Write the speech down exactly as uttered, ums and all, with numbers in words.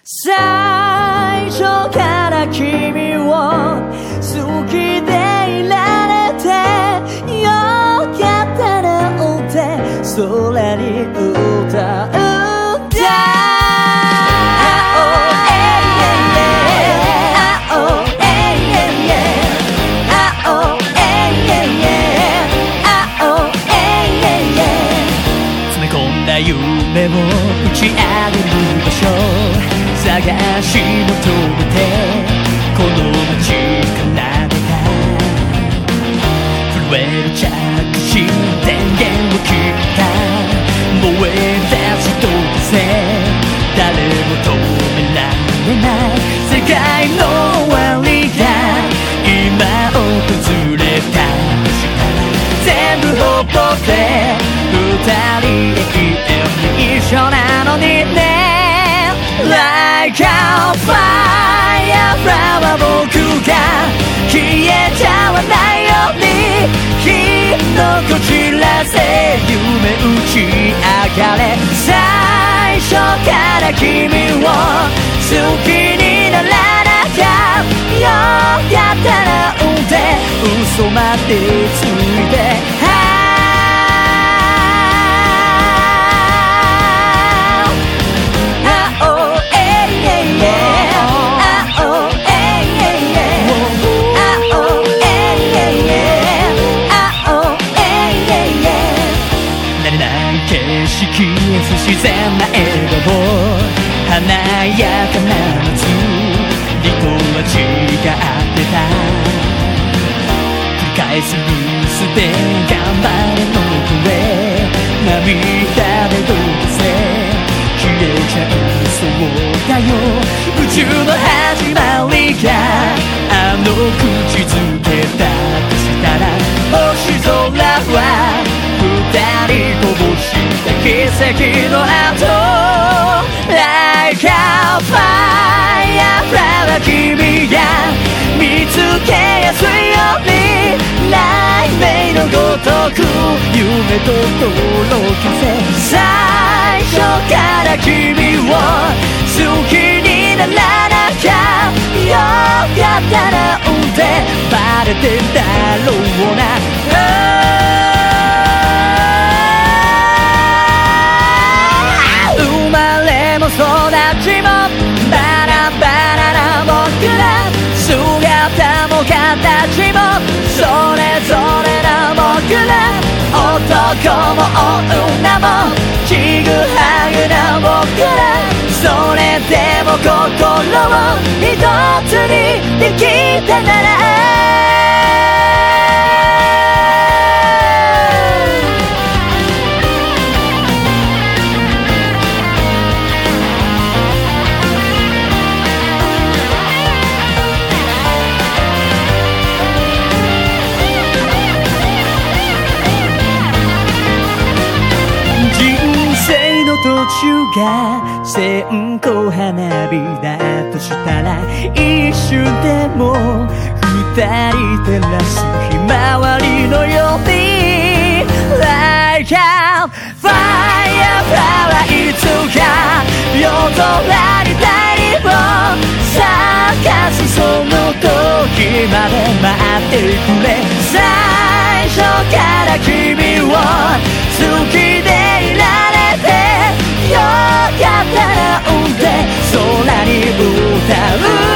最初から君を好きでいられてよかったなって空に歌う夢を打ち上げる場所探し求めてこの街から出た震える着信電源を切った燃え出す動線誰も止められない世界の終わりが今訪れたとしたら全部ほっぽって二人で一緒なのにね Like a fireflower 僕が消えちゃわないように火のこちらせ夢打ち上がれ最初から君を好きにならなきゃよかったなって嘘までついて自然な笑顔華やかな夏理とは違ってた繰り返すミスで頑張れの声涙でどうせ消えちゃうそうだよ宇宙の始まりがあの口づけだとしたら星空は二人こぼした奇跡の後 Like a fireflower 君が見つけやすいように雷鳴のごとく夢と届かせ最初から君を好きにならなきゃよかったなってバレてんだろうな育ちもバラバラな僕ら姿も形もそれぞれな僕ら男も女もちぐはぐな僕らそれでも心を一つにできたなら途中が線香花火だとしたら一瞬でも二人照らすひまわりのように Like a fireflower いつか夜空に大輪を咲かすその時まで待ってくれ最初から君を好きでいられてよかったなって空に歌う